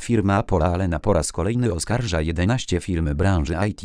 Firma Apple Allen po raz kolejny oskarża 11 firm branży IT.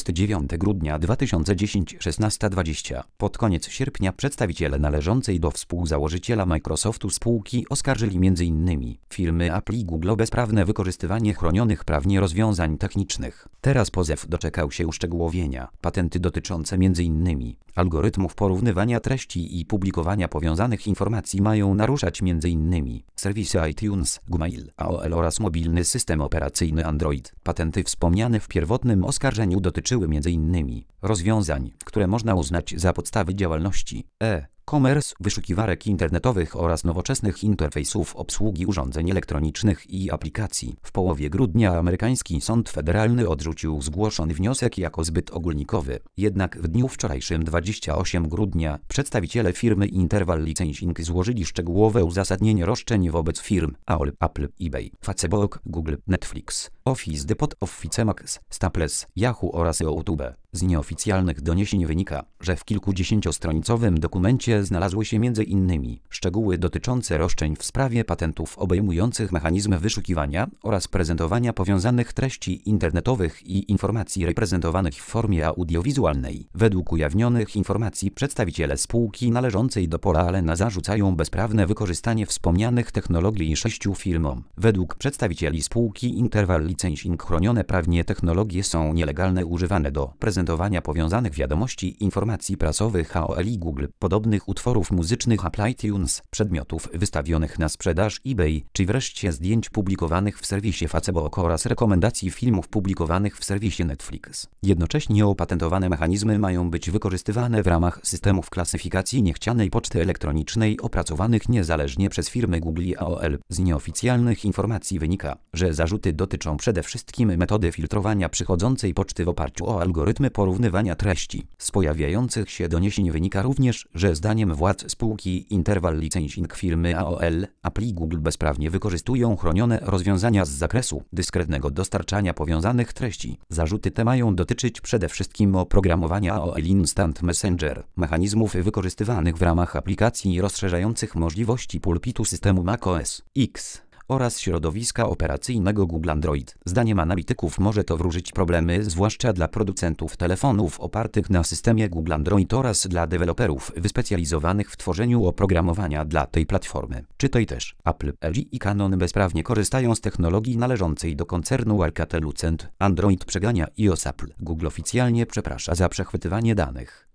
29 grudnia 2010 16:20. Pod koniec sierpnia przedstawiciele należącej do współzałożyciela Microsoftu spółki oskarżyli m.in. firmy Apple i Google o bezprawne wykorzystywanie chronionych prawnie rozwiązań technicznych. Teraz pozew doczekał się uszczegółowienia. Patenty dotyczące m.in. algorytmów porównywania treści i publikowania powiązanych informacji mają naruszać m.in. serwisy iTunes, Gmail, AOL oraz mobilny system operacyjny Android. Patenty wspomniane w pierwotnym oskarżeniu dotyczyły m.in. rozwiązań, które można uznać za podstawy działalności e-commerce, wyszukiwarek internetowych oraz nowoczesnych interfejsów obsługi urządzeń elektronicznych i aplikacji. W połowie grudnia amerykański sąd federalny odrzucił zgłoszony wniosek jako zbyt ogólnikowy. Jednak w dniu wczorajszym 28 grudnia przedstawiciele firmy Interval Licensing złożyli szczegółowe uzasadnienie roszczeń wobec firm AOL, Apple, eBay, Facebook, Google, Netflix, Office Depot, Office Max, Staples, Yahoo oraz YouTube. Z nieoficjalnych doniesień wynika, że w kilkudziesięciostronicowym dokumencie znalazły się m.in. szczegóły dotyczące roszczeń w sprawie patentów obejmujących mechanizmy wyszukiwania oraz prezentowania powiązanych treści internetowych i informacji reprezentowanych w formie audiowizualnej. Według ujawnionych informacji przedstawiciele spółki należącej do Paula Allena zarzucają bezprawne wykorzystanie wspomnianych technologii 6 firmom. Według przedstawicieli spółki Interval Licensing chronione prawnie technologie są nielegalne, używane do prezentowania powiązanych wiadomości, informacji prasowych AOL i Google, podobnych utworów muzycznych Apple iTunes, przedmiotów wystawionych na sprzedaż eBay, czy wreszcie zdjęć publikowanych w serwisie Facebook oraz rekomendacji filmów publikowanych w serwisie Netflix. Jednocześnie opatentowane mechanizmy mają być wykorzystywane w ramach systemów klasyfikacji niechcianej poczty elektronicznej opracowanych niezależnie przez firmy Google i AOL. Z nieoficjalnych informacji wynika, że zarzuty dotyczą przede wszystkim metody filtrowania przychodzącej poczty w oparciu o algorytmy porównywania treści. Z pojawiających się doniesień wynika również, że zdaniem władz spółki Interval Licensing firmy AOL, Apple i Google bezprawnie wykorzystują chronione rozwiązania z zakresu dyskretnego dostarczania powiązanych treści. Zarzuty te mają dotyczyć przede wszystkim oprogramowania AOL Instant Messenger, mechanizmów wykorzystywanych w ramach aplikacji rozszerzających możliwości pulpitu systemu macOS X oraz środowiska operacyjnego Google Android. Zdaniem analityków może to wróżyć problemy zwłaszcza dla producentów telefonów opartych na systemie Google Android oraz dla deweloperów wyspecjalizowanych w tworzeniu oprogramowania dla tej platformy. Czytaj też: Apple, LG i Canon bezprawnie korzystają z technologii należącej do koncernu Alcatel-Lucent. Android przegania iOS. Apple. Google oficjalnie przeprasza za przechwytywanie danych.